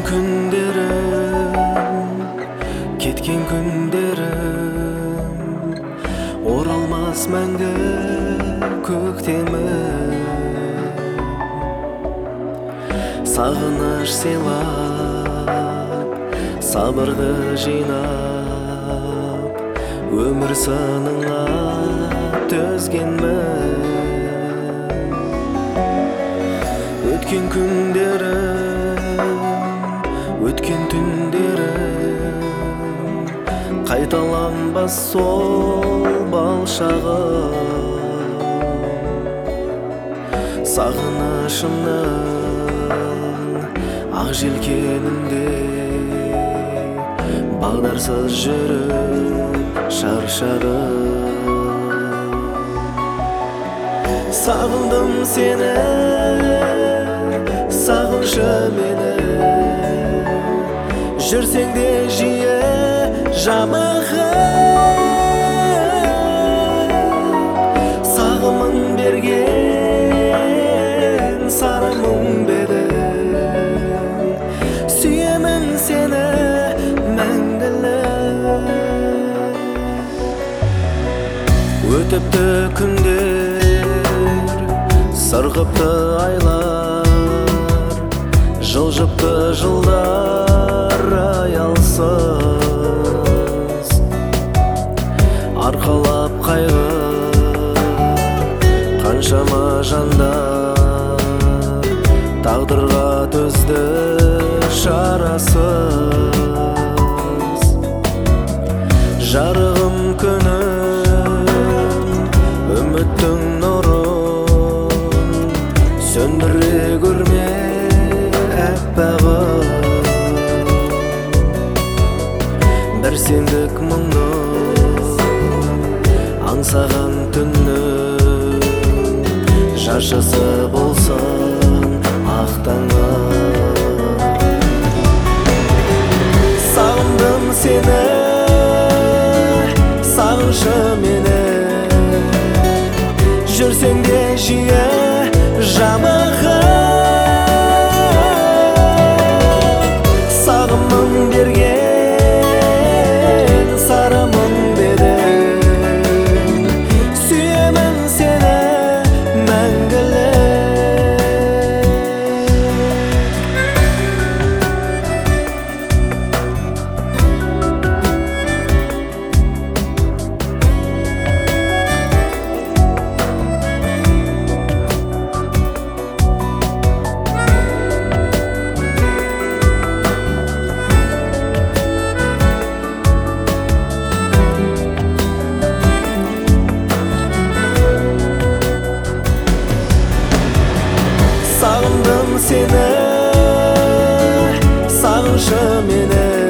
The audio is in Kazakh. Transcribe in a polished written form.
кеткен күндерім оралмас мәңгі көктемім. Сағыныш сыйлап, сабырды жинап, өмір сыныңа төзгенмін. Өткен күндерім, өткен түндерім, қайталанбас сол бал шағым. Сағынышымның ақ желкенінде бағдарсыз жүріп шаршадым. Сағындым сені, сағыншы мені, жүрсең де жиі жабығып. Сағымын берген сары мұң бедің, сүйемін сені мәңгілік. Өтіпті күндер, сырғыпты айлар, жылжыпты жылдар аялсыз. Арқалап қайғы қаншама жандар, тағдырға төзді шарасыз. Жарығым күнім, үміттің нұрын сөндіре көрме әппағым. Бір сендік мұңды аңсаған түннің жаршысы болсын ақ таңым. Сағындым сені, сағыншы мені, жүрсең де жиі жабығып. Сағымын берген сары мұң бедің, сүйемін сені мәңгілік. Сағындым сені, сағыншы мені,